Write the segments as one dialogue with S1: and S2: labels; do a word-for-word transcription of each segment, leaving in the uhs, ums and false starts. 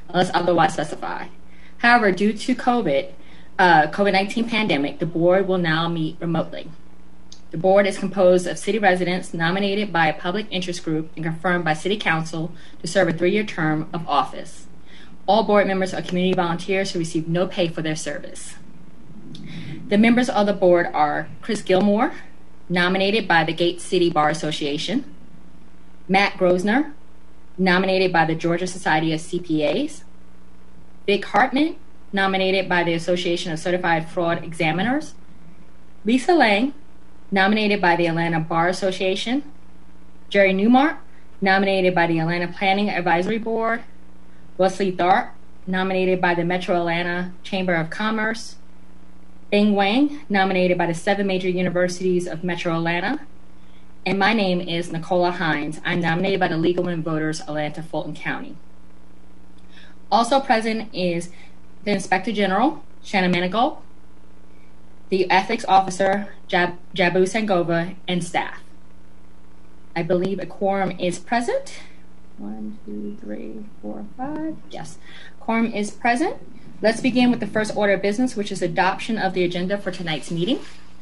S1: unless otherwise specified. However, due to COVID, uh, COVID nineteen pandemic, the board will now meet remotely. The board is composed of city residents nominated by a public interest group and confirmed by City Council to serve a three-year term of office. All board members are community volunteers who receive no pay for their service. The members of the board are Chris Gilmore, nominated by the Gate City Bar Association; Matt Grosner, nominated by the Georgia Society of C P As; Vic Hartman, nominated by the Association of Certified Fraud Examiners; Lisa Lang, nominated by the Atlanta Bar Association; Jerry Newmark, nominated by the Atlanta Planning Advisory Board; Wesley Tharp, nominated by the Metro Atlanta Chamber of Commerce; Bing Wang, nominated by the seven major universities of Metro Atlanta; and my name is Nicola Hines. I'm nominated by the League of Women Voters, Atlanta Fulton County. Also present is the Inspector General, Shannon Manigault, the Ethics Officer, Jab- Jabu Sangova, and staff. I believe a quorum is present. One, two, three, four, five. Yes, quorum is present. Let's begin with the first order of business, which is adoption of the agenda for tonight's meeting.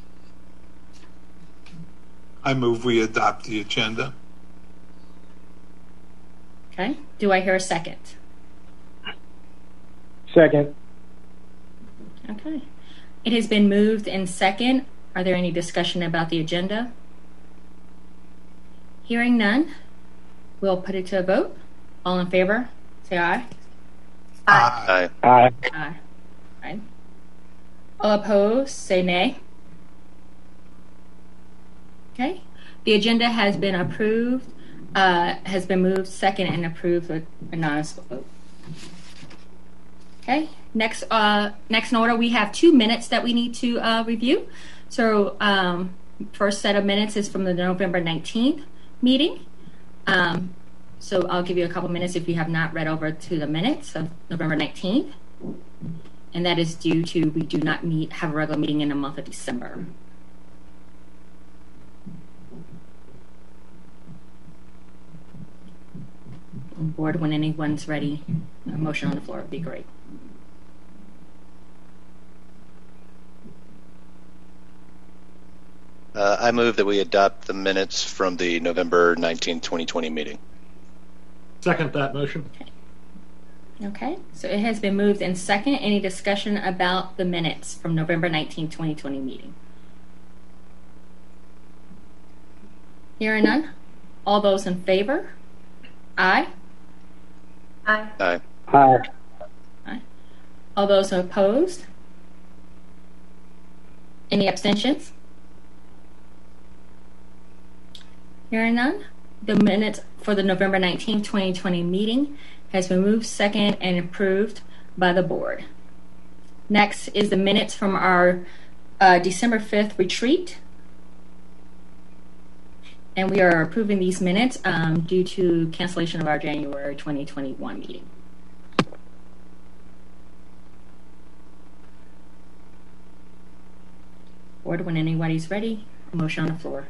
S2: I move we adopt the agenda.
S1: Okay. Do I hear a second?
S3: Second.
S1: Okay. It has been moved in second. Are there any discussion about the agenda? Hearing none, we'll put it to a vote. All in favor, say aye.
S2: Aye.
S3: Aye.
S1: Aye. Aye. All opposed, say nay. Okay. The agenda has been approved, uh, has been moved second and approved with a unanimous vote. Okay. Next, uh, next in order, we have two minutes that we need to uh, review. So, um, first set of minutes is from the November nineteenth meeting. Um, so I'll give you a couple minutes if you have not read over to the minutes of November nineteenth. And that is due to we do not meet, have a regular meeting in the month of December. Board, when anyone's ready, a motion on the floor would be great.
S4: Uh, I move that we adopt the minutes from the November nineteenth, twenty twenty meeting.
S3: Second that motion.
S1: Okay. Okay, so it has been moved in second. Any discussion about the minutes from November nineteenth, twenty twenty meeting? Hearing none. All those in favor? Aye.
S5: Aye.
S4: Aye.
S3: Aye.
S1: Aye. All those opposed? Any abstentions? Hearing none, the minutes for the November nineteenth, twenty twenty meeting has been moved second and approved by the board. Next is the minutes from our uh, December fifth retreat. And we are approving these minutes um, due to cancellation of our January twenty twenty-one meeting. Board, when anybody's ready, a motion on the floor.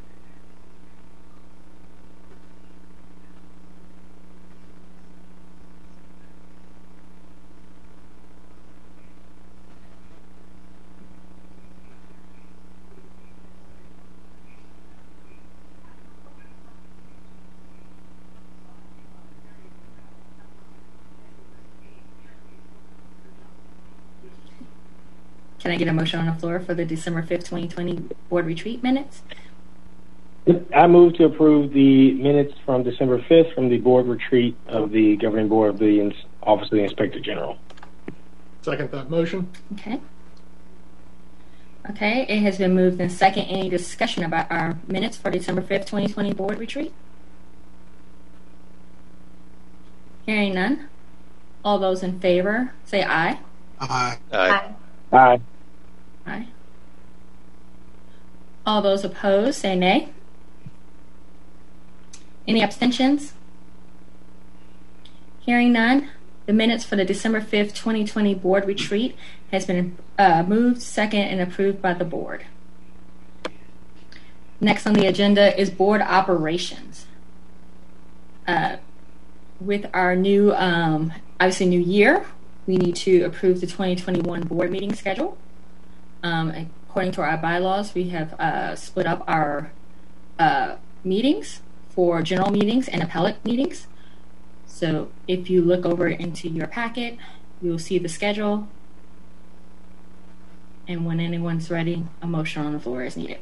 S1: Can I get a motion on the floor for the December fifth, twenty twenty board retreat minutes?
S3: I move to approve the minutes from December fifth from the board retreat of the Governing Board of the Office of the Inspector General. Second that motion.
S1: Okay. Okay, it has been moved in second. Any discussion about our minutes for December fifth, twenty twenty board retreat? Hearing none. All those in favor, say aye.
S2: Aye.
S4: Aye.
S3: Aye.
S1: Aye. All those opposed, say nay. Any abstentions? Hearing none, the minutes for the December fifth, twenty twenty board retreat has been uh, moved, second, and approved by the board. Next on the agenda is board operations. Uh, with our new, um, obviously new year, we need to approve the twenty twenty-one board meeting schedule. Um, according to our bylaws, we have uh, split up our uh, meetings for general meetings and appellate meetings. So if you look over into your packet, you will see the schedule. And when anyone's ready, a motion on the floor is needed.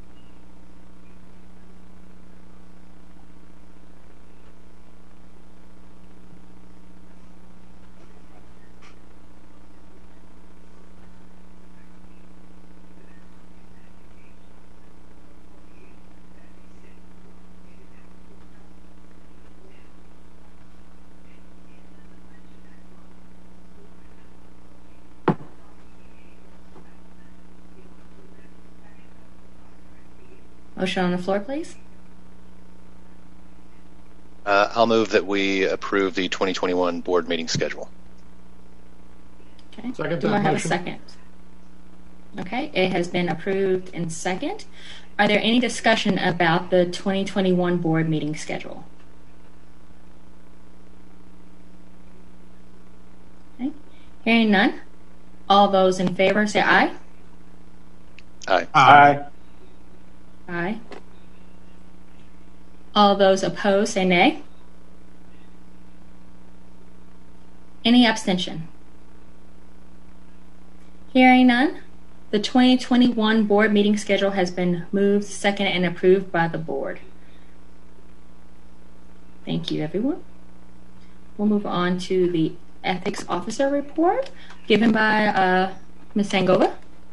S1: Motion on the floor, please.
S4: Uh, I'll move that we approve the twenty twenty-one board meeting schedule.
S1: Okay.
S3: Second
S1: Do
S3: that
S1: I have
S3: motion.
S1: a second? Okay, it has been approved in second. Are there any discussion about the twenty twenty-one board meeting schedule? Okay. Hearing none. All those in favor say aye.
S4: Aye.
S3: Aye.
S1: Aye. All those opposed say nay. Any abstention? Hearing none, the twenty twenty-one board meeting schedule has been moved, seconded, and approved by the board. Thank you, everyone. We'll move on to the ethics officer report given by uh, Miz Sangova.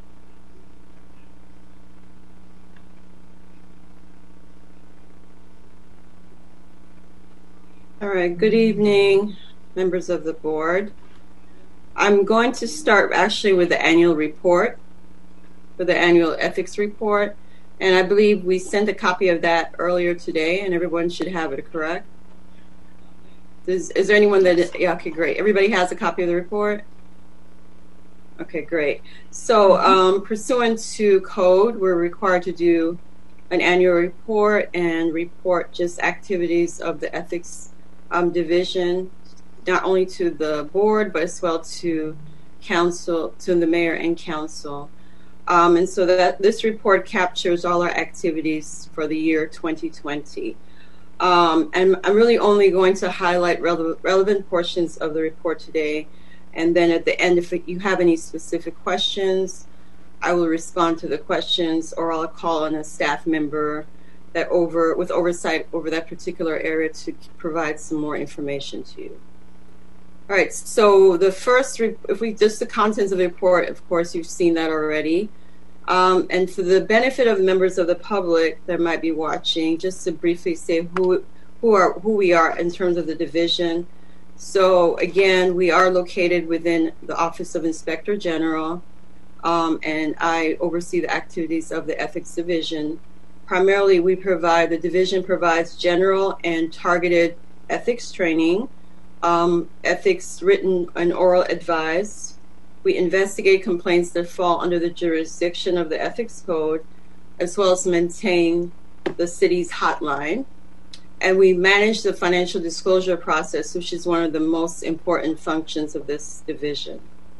S6: All right, good evening, members of the board. I'm going to start actually with the annual report, for the annual ethics report, and I believe we sent a copy of that earlier today, and everyone should have it, correct? Is, is there anyone that, yeah, okay, great. Everybody has a copy of the report? Okay, great. So um, pursuant to code, we're required to do an annual report and report just activities of the ethics Um, division, not only to the board, but as well to council, to the mayor and council. Um, and so that this report captures all our activities for the year twenty twenty. Um, and I'm really only going to highlight rele- relevant portions of the report today. And then at the end, if you have any specific questions, I will respond to the questions, or I'll call on a staff member that over with oversight over that particular area to provide some more information to you. All right, so the first, if we just the contents of the report, of course, you've seen that already. Um, and for the benefit of members of the public that might be watching, just to briefly say who who are who we are in terms of the division. So again, we are located within the Office of Inspector General, um, and I oversee the activities of the Ethics Division. Primarily, we provide, the division provides general and targeted ethics training, um, ethics written and oral advice. We investigate complaints that fall under the jurisdiction of the ethics code, as well as maintain the city's hotline. And we manage the financial disclosure process, which is one of the most important functions of this division.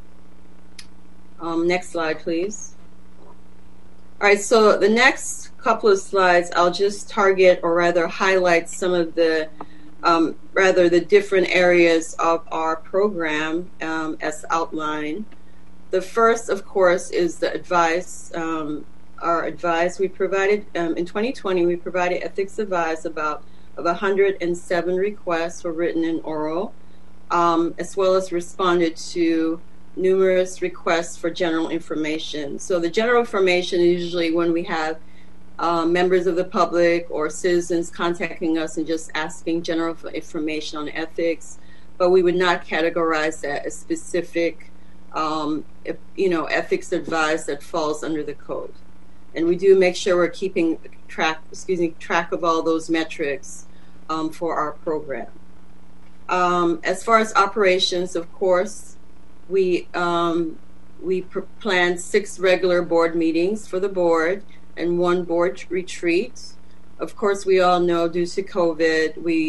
S6: Um, next slide, please. All right, so the next couple of slides, I'll just target, or rather highlight, some of the um, rather the different areas of our program um, as outlined. The first, of course, is the advice. Um, our advice we provided um, in twenty twenty, we provided ethics advice about of one hundred seven requests were written and oral, um, as well as responded to numerous requests for general information. So the general information is usually when we have uh, members of the public or citizens contacting us and just asking general information on ethics, but we would not categorize that as specific, um, if, you know, ethics advice that falls under the code. And we do make sure we're keeping track, excuse me, track of all those metrics um, for our program. Um, as far as operations, of course, we um, we pr- planned six regular board meetings for the board and one board retreat. Of course, we all know due to COVID, we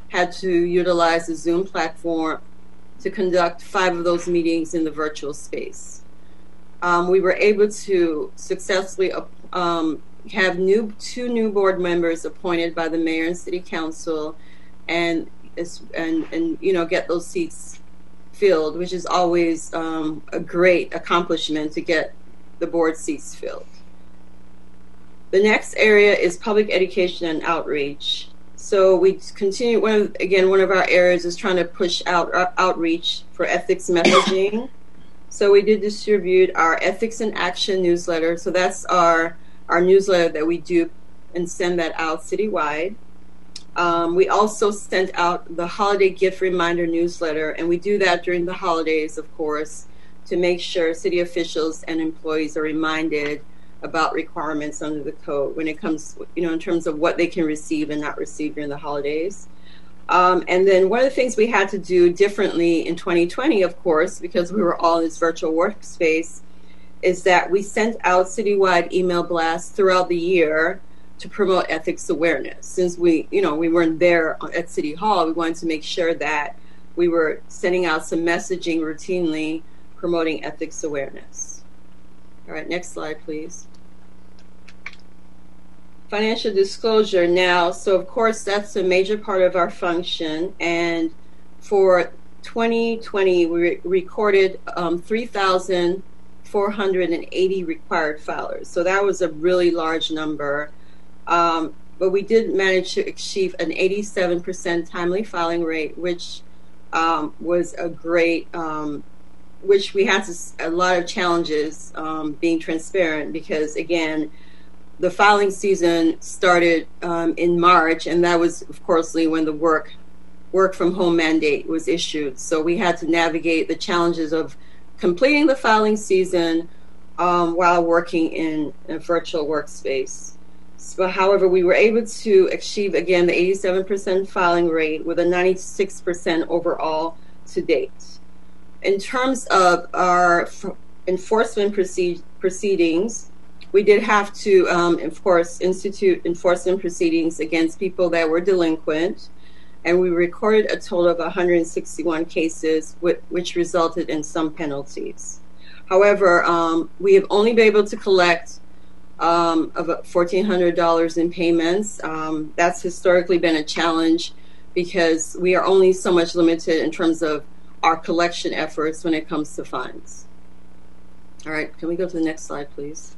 S6: had to utilize the Zoom platform to conduct five of those meetings in the virtual space. Um, we were able to successfully um, have new two new board members appointed by the mayor and city council, and and and you know get those seats filled, which is always um, a great accomplishment to get the board seats filled. The next area is public education and outreach. So we continue, one of, again, one of our areas is trying to push out uh, outreach for ethics messaging. So we did distribute our Ethics in Action newsletter. So that's our, our newsletter that we do and send that out citywide. Um, we also sent out the holiday gift reminder newsletter, and we do that during the holidays, of course, to make sure city officials and employees are reminded about requirements under the code when it comes, you know, in terms of what they can receive and not receive during the holidays. Um, and then one of the things we had to do differently in twenty twenty, of course, because we were all in this virtual workspace, is that we sent out citywide email blasts throughout the year to promote ethics awareness. Since we, you know, we weren't there at City Hall, we wanted to make sure that we were sending out some messaging routinely promoting ethics awareness. All right, next slide, please. Financial disclosure now. So, of course, that's a major part of our function. And for twenty twenty, we re- recorded um, three thousand four hundred eighty required filers. So that was a really large number. Um, but we did manage to achieve an eighty-seven percent timely filing rate, which um, was a great, um, which we had to, a lot of challenges um, being transparent because, again, the filing season started um, in March, and that was, of course, when the work work from home mandate was issued. So we had to navigate the challenges of completing the filing season um, while working in a virtual workspace. So, however, we were able to achieve, again, the eighty-seven percent filing rate with a ninety-six percent overall to date. In terms of our f- enforcement proceed- proceedings, we did have to, um, of course, institute enforcement proceedings against people that were delinquent, and we recorded a total of one hundred sixty-one cases, which resulted in some penalties. However, um, we have only been able to collect um, about fourteen hundred dollars in payments. Um, that's historically been a challenge because we are only so much limited in terms of our collection efforts when it comes to fines. All right, can we go to the next slide, please?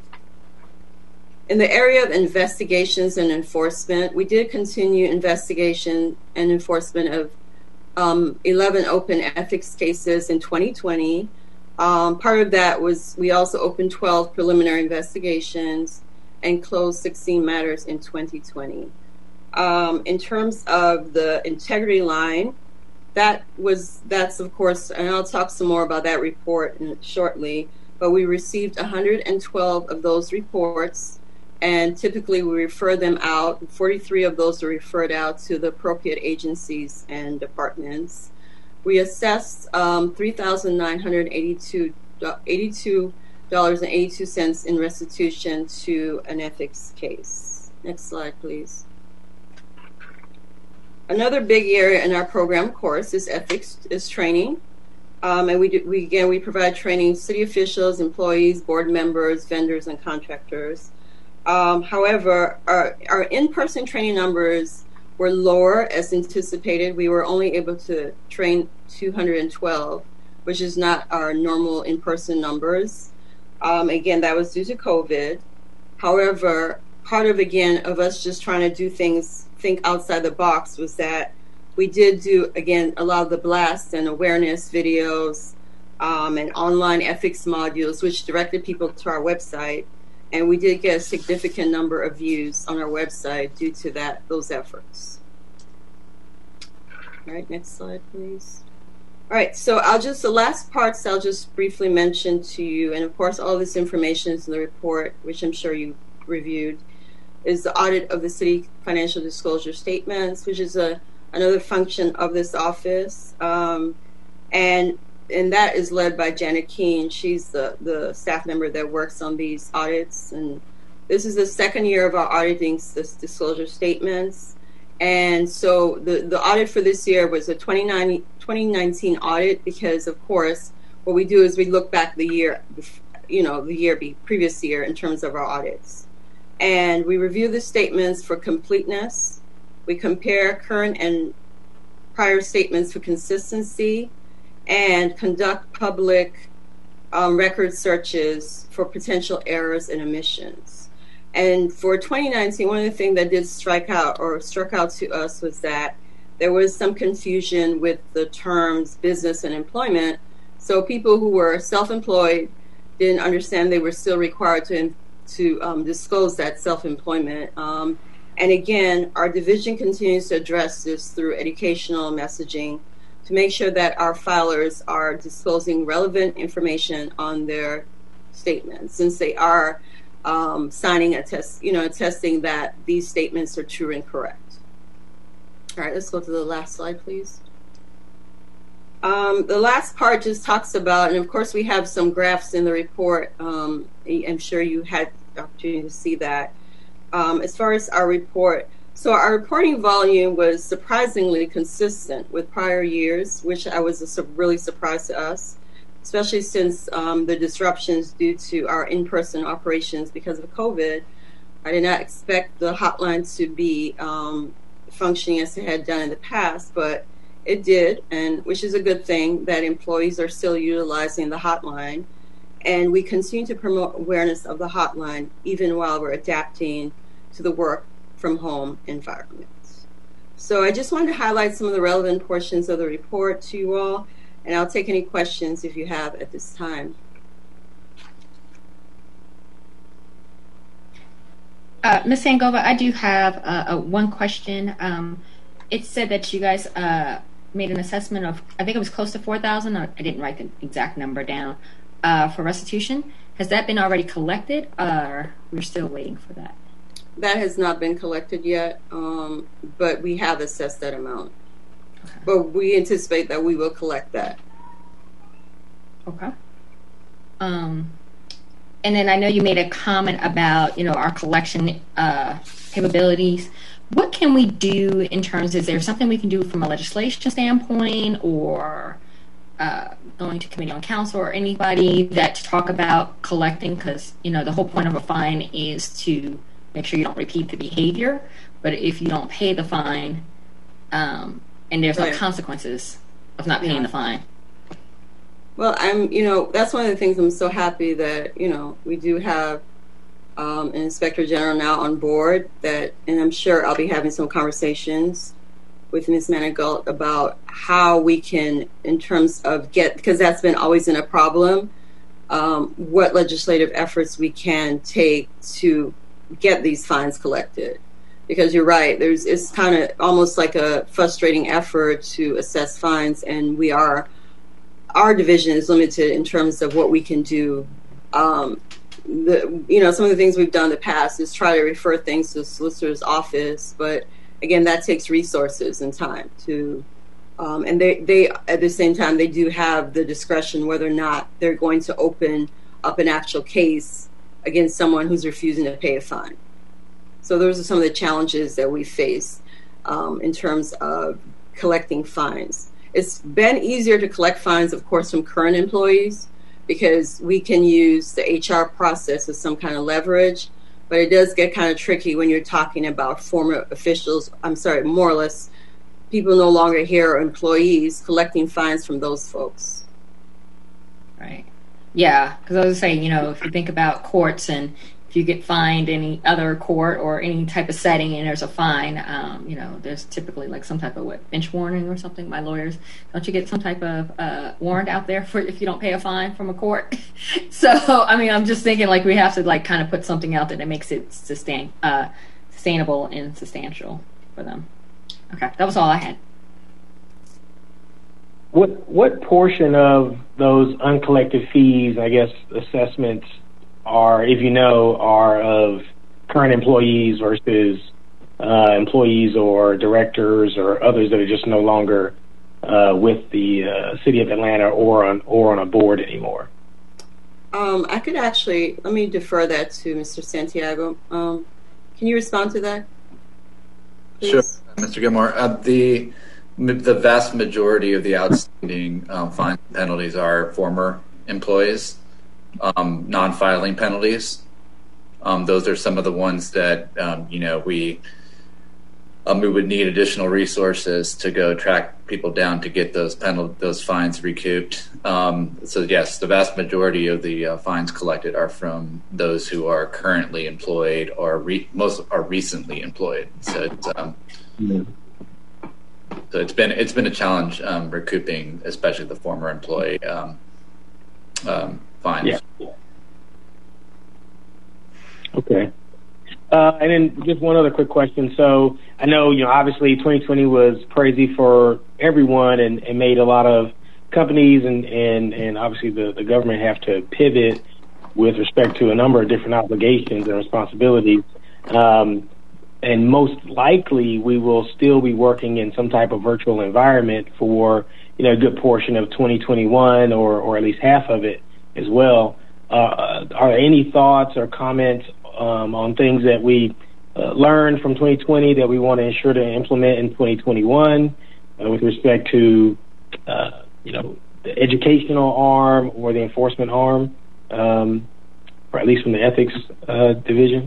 S6: In the area of investigations and enforcement, we did continue investigation and enforcement of um, eleven open ethics cases in twenty twenty. Um, part of that was we also opened twelve preliminary investigations and closed sixteen matters in twenty twenty. Um, in terms of the integrity line, that was that's of course, and I'll talk some more about that report in, shortly. But we received one hundred twelve of those reports. And typically we refer them out. forty-three of those are referred out to the appropriate agencies and departments. We assessed um, three thousand nine hundred eighty-two dollars and eighty-two cents in restitution to an ethics case. Next slide, please. Another big area in our program course is ethics is training. Um, and we, do, we again, we provide training to city officials, employees, board members, vendors, and contractors. Um, however, our, our in-person training numbers were lower as anticipated. We were only able to train two hundred twelve, which is not our normal in-person numbers. Um, again, that was due to COVID. However, part of, again, of us just trying to do things, think outside the box was that we did do, again, a lot of the blasts and awareness videos um, and online ethics modules, which directed people to our website. And we did get a significant number of views on our website due to that those efforts. All right, next slide, please. All right, so I'll just, the last parts I'll just briefly mention to you, and of course all this information is in the report, which I'm sure you reviewed, is the audit of the city financial disclosure statements, which is a another function of this office. Um, and And that is led by Janet Keene. She's the, the staff member that works on these audits. And this is the second year of our auditing this disclosure statements. And so the, the audit for this year was a twenty nineteen audit because, of course, what we do is we look back the year, you know, the year, be previous year in terms of our audits. And we review the statements for completeness. We compare current and prior statements for consistency and conduct public um, record searches for potential errors and omissions. And for twenty nineteen, one of the things that did strike out or struck out to us was that there was some confusion with the terms business and employment. So people who were self-employed didn't understand they were still required to to um, disclose that self-employment. Um, and again, our division continues to address this through educational messaging to make sure that our filers are disclosing relevant information on their statements, since they are um, signing a test, you know, attesting that these statements are true and correct. All right, let's go to the last slide, please. Um, the last part just talks about, and of course we have some graphs in the report. Um, I'm sure you had the opportunity to see that. Um, as far as our report, so our reporting volume was surprisingly consistent with prior years, which I was a su- really surprised to us, especially since um, the disruptions due to our in-person operations because of COVID. I did not expect the hotline to be um, functioning as it had done in the past, but it did, and which is a good thing that employees are still utilizing the hotline. And we continue to promote awareness of the hotline even while we're adapting to the work from home environment. So I just wanted to highlight some of the relevant portions of the report to you all, and I'll take any questions if you have at this time.
S1: Uh, Miz Sangova, I do have uh, a one question. Um, it said that you guys uh, made an assessment of, I think it was close to four thousand. I didn't write the exact number down uh, for restitution. Has that been already collected, or we're still waiting for that?
S6: That has not been collected yet, um, but we have assessed that amount.
S1: Okay.
S6: But we anticipate that we will collect that.
S1: Okay. Um, and then I know you made a comment about, you know, our collection uh, capabilities. What can we do in terms, is there something we can do from a legislation standpoint, or uh, going to committee on council or anybody that to talk about collecting? Because, you know, the whole point of a fine is to make sure you don't repeat the behavior. But if you don't pay the fine, um, and there's
S6: right.
S1: no consequences of not paying
S6: yeah.
S1: the fine.
S6: Well, I'm, you know, that's one of the things I'm so happy that, you know, we do have um, an Inspector General now on board that, and I'm sure I'll be having some conversations with Miz Manigault about how we can, in terms of get, because that's been always been a problem, um, what legislative efforts we can take to get these fines collected. Because you're right, there's it's kind of almost like a frustrating effort to assess fines, and we are, our division is limited in terms of what we can do. Um, the you know some of the things we've done in the past is try to refer things to the solicitor's office, but again, that takes resources and time to, um, and they they at the same time they do have the discretion whether or not they're going to open up an actual case against someone who's refusing to pay a fine. So those are some of the challenges that we face um, in terms of collecting fines. It's been easier to collect fines, of course, from current employees because we can use the H R process as some kind of leverage, but it does get kind of tricky when you're talking about former officials, I'm sorry, more or less, people no longer here are employees collecting fines from those folks.
S1: Right. Yeah, because I was saying, you know, if you think about courts and if you get fined any other court or any type of setting and there's a fine, um, you know, there's typically like some type of what, bench warning or something. My lawyers, don't you get some type of uh, warrant out there for if you don't pay a fine from a court? So, I mean, I'm just thinking like we have to like kind of put something out there that makes it sustain, uh, sustainable and substantial for them. Okay, that was all I had.
S3: What what portion of those uncollected fees, I guess, assessments are, if you know, are of current employees versus uh, employees or directors or others that are just no longer uh, with the uh, City of Atlanta or on or on a board anymore?
S6: Um, I could actually, let me defer that to Mister Santiago. Um, can you respond to that? please.
S7: Sure, Mister Gilmore. Uh, the the vast majority of the outstanding um, fines and penalties are former employees, um, non-filing penalties. Um, those are some of the ones that um, you know we um, we would need additional resources to go track people down to get those penal- those fines recouped. Um, so yes, the vast majority of the uh, fines collected are from those who are currently employed or re- most are recently employed. So it's, um,
S3: mm-hmm.
S7: so it's been it's been a challenge um, recouping, especially the former employee um, um, fines.
S3: Yeah. Okay. Uh, and then just one other quick question. So I know, you know, obviously twenty twenty was crazy for everyone and, and made a lot of companies and, and, and obviously the, the government have to pivot with respect to a number of different obligations and responsibilities. Um, and most likely we will still be working in some type of virtual environment for, you know, a good portion of twenty twenty-one or, or at least half of it as well. Uh, are there any thoughts or comments um, on things that we uh, learned from twenty twenty that we want to ensure to implement in twenty twenty-one uh, with respect to, uh, you know, the educational arm or the enforcement arm, um, or at least from the ethics uh, division?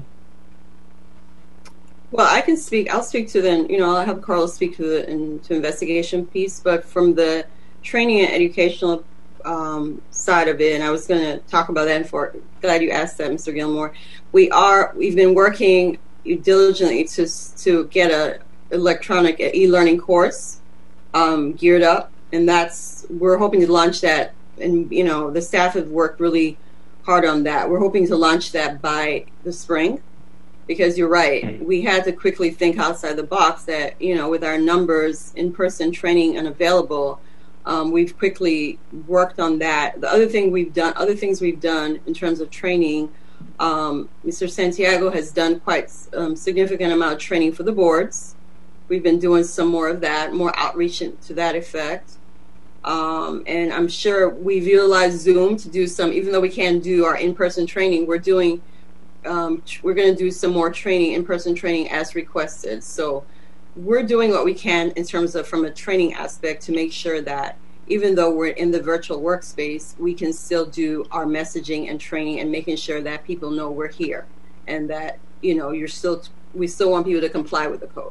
S6: Well, I can speak. I'll speak to the, you know, I'll have Carlos speak to the in, to investigation piece, but from the training and educational um, side of it, and I was going to talk about that. And for glad you asked that, Mister Gilmore. We are we've been working diligently to to get a electronic e-learning course um, geared up, and that's we're hoping to launch that. And you know, the staff have worked really hard on that. We're hoping to launch that by the spring. Because you're right, we had to quickly think outside the box that, you know, with our numbers, in-person training unavailable, um, we've quickly worked on that. The other thing we've done, other things we've done in terms of training, um, Mister Santiago has done quite um, significant amount of training for the boards. We've been doing some more of that, more outreach to that effect. Um, and I'm sure we've utilized Zoom to do some, even though we can't do our in-person training, we're doing Um, we're going to do some more training, in-person training as requested. So we're doing what we can in terms of from a training aspect to make sure that even though we're in the virtual workspace, we can still do our messaging and training and making sure that people know we're here and that, you know, you're still, we still want people to comply with the code.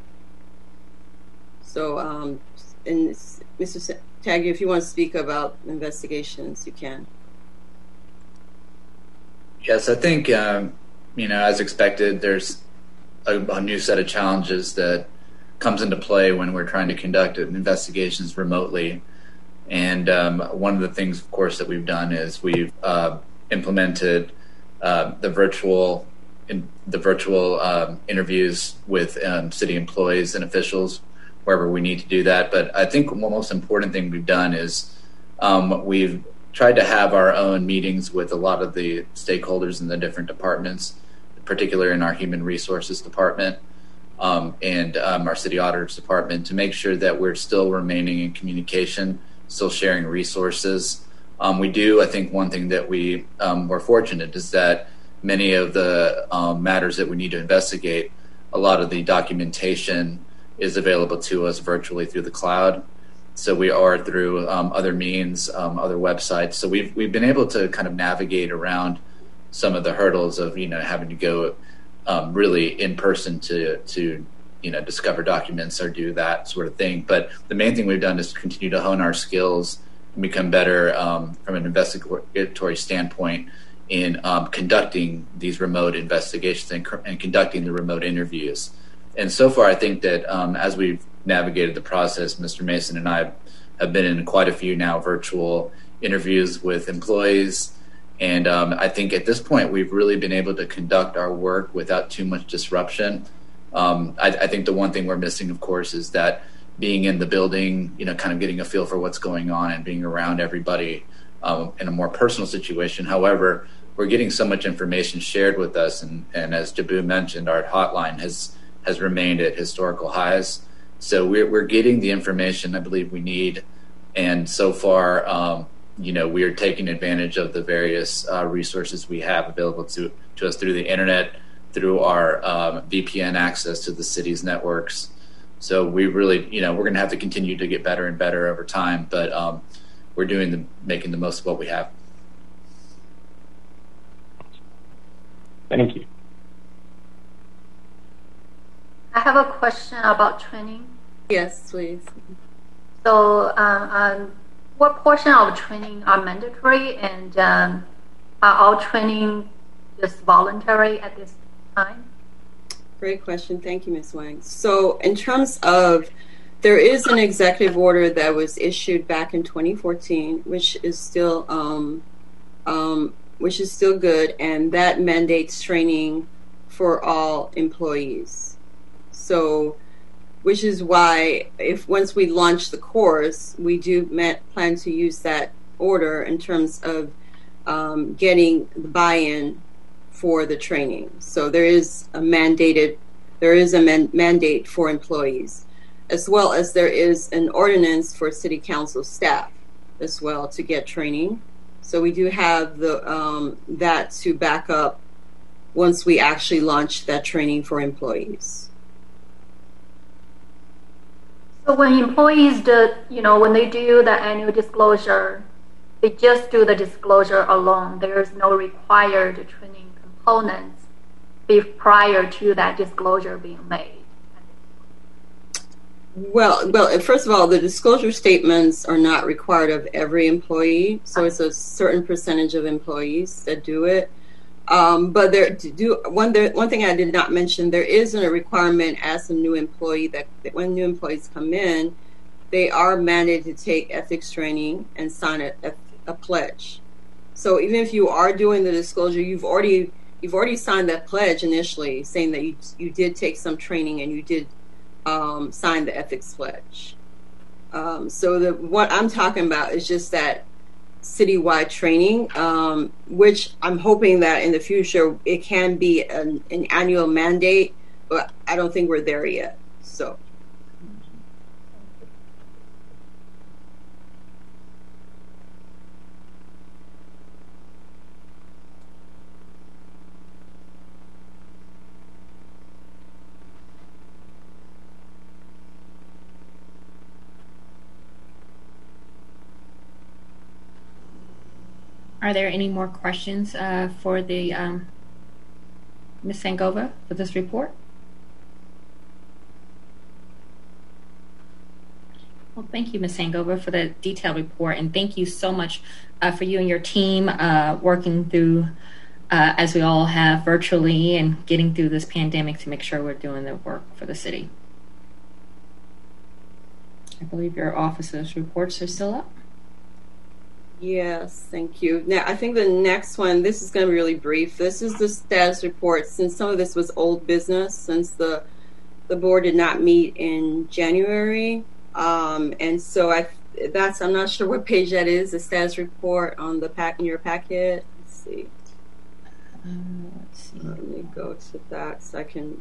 S6: So, um, and Mister Taggart, if you want to speak about investigations, you can.
S7: Yes, I think, um, you know, as expected, there's a, a new set of challenges that comes into play when we're trying to conduct investigations remotely. And um, one of the things, of course, that we've done is we've uh, implemented uh, the virtual in, the virtual um, interviews with um, city employees and officials wherever we need to do that. But I think the most important thing we've done is um, we've tried to have our own meetings with a lot of the stakeholders in the different departments, particularly in our human resources department um, and um, our city auditors department, to make sure that we're still remaining in communication, still sharing resources. Um, we do, I think one thing that we um, were fortunate is that many of the um, matters that we need to investigate, a lot of the documentation is available to us virtually through the cloud. So we are through um, other means, um, other websites. So we've we've been able to kind of navigate around some of the hurdles of, you know, having to go um, really in person to to you know discover documents or do that sort of thing. But the main thing we've done is continue to hone our skills and become better um, from an investigatory standpoint in um, conducting these remote investigations and, and conducting the remote interviews. And so far, I think that um, as we've navigated the process, Mister Mason and I have been in quite a few now virtual interviews with employees. And um, I think at this point, we've really been able to conduct our work without too much disruption. Um, I, I think the one thing we're missing, of course, is that being in the building, you know, kind of getting a feel for what's going on and being around everybody um, in a more personal situation. However, we're getting so much information shared with us. And, and as Jabu mentioned, our hotline has has remained at historical highs. So we're we're getting the information I believe we need, and so far, um, you know, we are taking advantage of the various uh, resources we have available to to us through the internet, through our um, V P N access to the city's networks. So we really, you know, we're going to have to continue to get better and better over time, but um, we're doing the making the most of what we have.
S3: Thank you.
S5: I have a question about training.
S6: Yes, please.
S5: So, uh, um, what portion of training are mandatory, and um, are all training just voluntary at this time?
S6: Great question. Thank you, Miz Wang. So in terms of, there is an executive order that was issued back in twenty fourteen, which is still um, um, which is still good, and that mandates training for all employees. So, which is why if once we launch the course, we do met, plan to use that order in terms of um, getting the buy-in for the training. So there is a mandated, there is a man, mandate for employees, as well as there is an ordinance for city council staff as well to get training. So we do have the um, that to back up once we actually launch that training for employees.
S5: So when employees do, you know, when they do the annual disclosure, they just do the disclosure alone. There is no required training components prior to that disclosure being made.
S6: Well, well. First of all, the disclosure statements are not required of every employee, so it's a certain percentage of employees that do it. Um, but there to do one. There, one thing I did not mention: there isn't a requirement as a new employee that, that when new employees come in, they are mandated to take ethics training and sign a, a, a pledge. So even if you are doing the disclosure, you've already you've already signed that pledge initially, saying that you you did take some training and you did um, sign the ethics pledge. Um, so the what I'm talking about is just that citywide training, um, which I'm hoping that in the future it can be an, an annual mandate, but I don't think we're there yet. So.
S1: Are there any more questions uh, for the um, Miz Sangova for this report? Well, thank you, Miz Sangova, for the detailed report, and thank you so much uh, for you and your team uh, working through, uh, as we all have virtually, and getting through this pandemic to make sure we're doing the work for the city. I believe your office's reports are still up.
S6: Yes, thank you. Now, I think the next one, this is going to be really brief. This is the status report, since some of this was old business, since the the board did not meet in January. Um, and so I that's, I'm not sure what page that is, the status report on the pack in your packet. Let's see.
S1: Uh, let's see.
S6: Let me go to that so I can,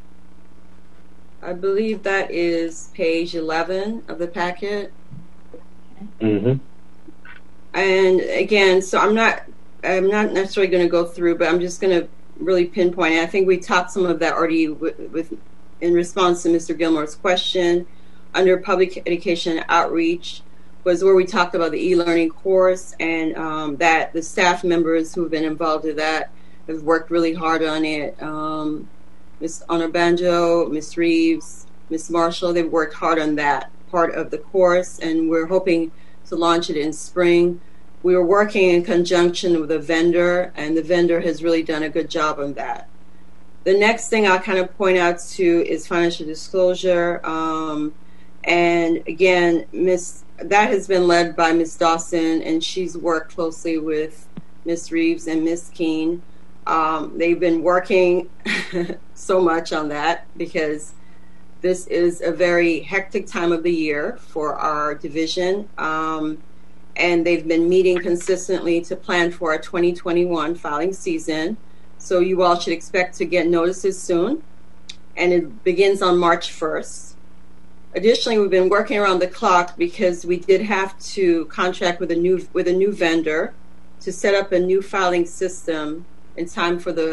S6: I believe that is page eleven of the packet.
S3: Mm-hmm.
S6: And again, so I'm not, I'm not necessarily going to go through, but I'm just going to really pinpoint it. I think we talked some of that already with, with in response to Mister Gilmore's question. Under public education outreach was where we talked about the e-learning course, and um, that the staff members who have been involved in that have worked really hard on it. Um, Miz Onabanjo, Miz Reeves, Miz Marshall, they've worked hard on that part of the course, and we're hoping to launch it in spring. We were working in conjunction with a vendor, and the vendor has really done a good job on that. The next thing I'll kind of point out to is financial disclosure. Um, and again, Miss that has been led by Miz Dawson, and she's worked closely with Miz Reeves and Miz Keene. Um, they've been working so much on that because this is a very hectic time of the year for our division, um, and they've been meeting consistently to plan for our twenty twenty-one filing season. So you all should expect to get notices soon, and it begins on March first. Additionally, we've been working around the clock because we did have to contract with a new with a new vendor to set up a new filing system in time for the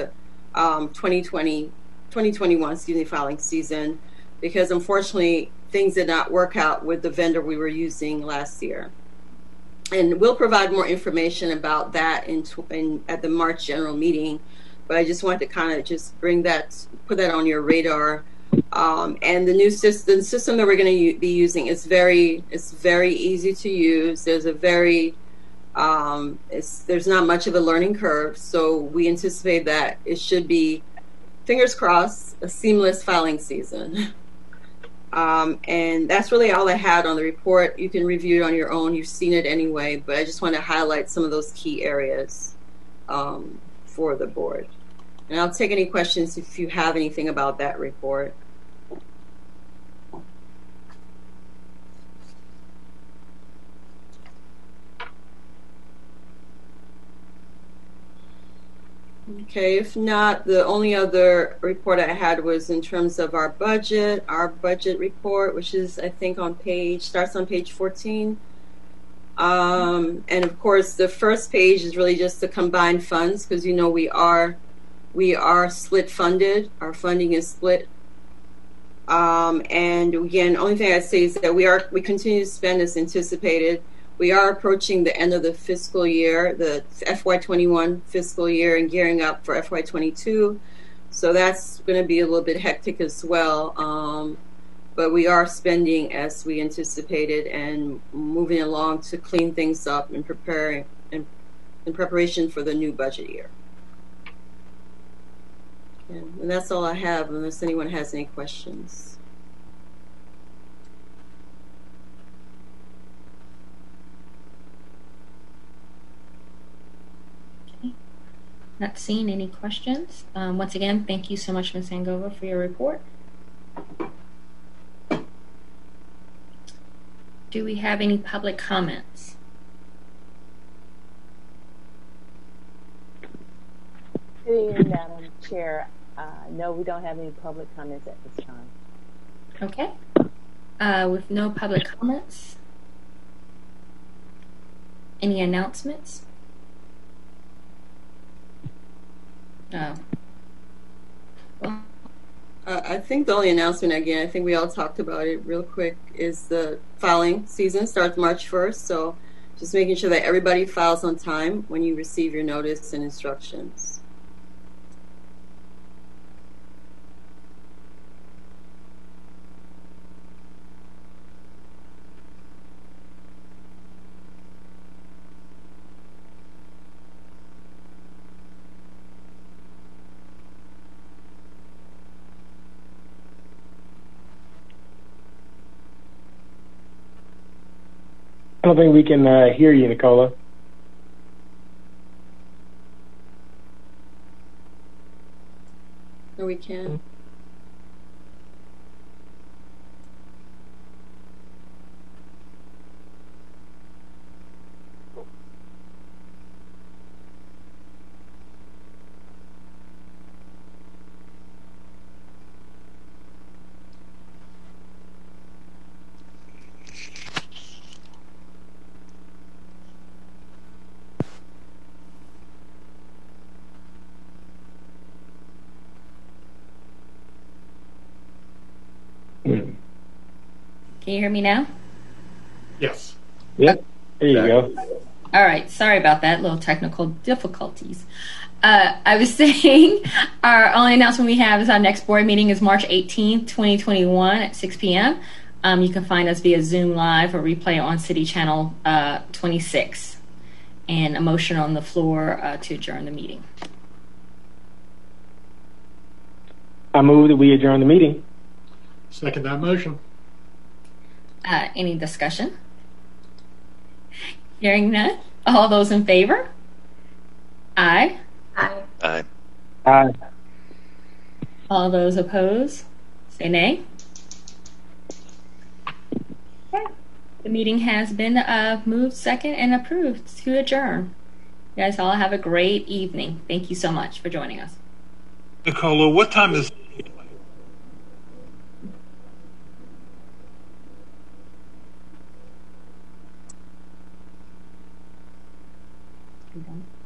S6: um, twenty twenty, twenty twenty-one, excuse me, filing season, because unfortunately things did not work out with the vendor we were using last year. And we'll provide more information about that in, in at the March general meeting. But I just wanted to kind of just bring that, put that on your radar. Um, and the new system, the system that we're going to be using is very, it's very easy to use. There's a very, um, it's, there's not much of a learning curve. So we anticipate that it should be, fingers crossed, a seamless filing season. Um, and that's really all I had on the report. You can review it on your own. You've seen it anyway, but I just want to highlight some of those key areas um, for the board. And I'll take any questions if you have anything about that report. Okay, if not, the only other report I had was in terms of our budget, our budget report, which is, I think, on page, starts on page fourteen. Um, and of course, the first page is really just the combined funds, because you know we are we are split funded. Our funding is split. Um, and again, only thing I'd say is that we are we continue to spend as anticipated. We are approaching the end of the fiscal year, the F Y twenty-one fiscal year, and gearing up for F Y twenty-two. So that's going to be a little bit hectic as well. Um, but we are spending as we anticipated and moving along to clean things up and preparing in, in preparation for the new budget year. And, and that's all I have, unless anyone has any questions.
S1: Not seeing any questions. Um, once again, thank you so much, Miz Angova, for your report. Do we have any public comments?
S8: Good evening, Madam Chair. Uh, no, we don't have any public comments at this time.
S1: Okay. Uh, with no public comments, any announcements? Oh. Well,
S6: Uh, I think the only announcement, again, I think we all talked about it real quick, is the filing season starts March first. So just making sure that everybody files on time when you receive your notice and instructions.
S3: I don't think we can uh, hear you, Nicola.
S6: No, we can.
S1: can you hear me now?
S2: Yes.
S3: Yep. There you go.
S1: All right. Sorry about that. Little technical difficulties. Uh, I was saying our only announcement we have is our next board meeting is March eighteenth, twenty twenty-one at six p.m. Um, you can find us via Zoom Live or replay on City Channel uh, twenty-six. And a motion on the floor uh, to adjourn the meeting.
S3: I move that we adjourn the meeting.
S2: Second that motion.
S1: Uh, any discussion? Hearing none. All those in favor? Aye.
S5: Aye.
S4: Aye.
S3: Aye.
S1: All those opposed? Say nay. Okay. The meeting has been uh, moved second and approved to adjourn. You guys all have a great evening. Thank you so much for joining us.
S2: Nicola, what time is
S1: You done?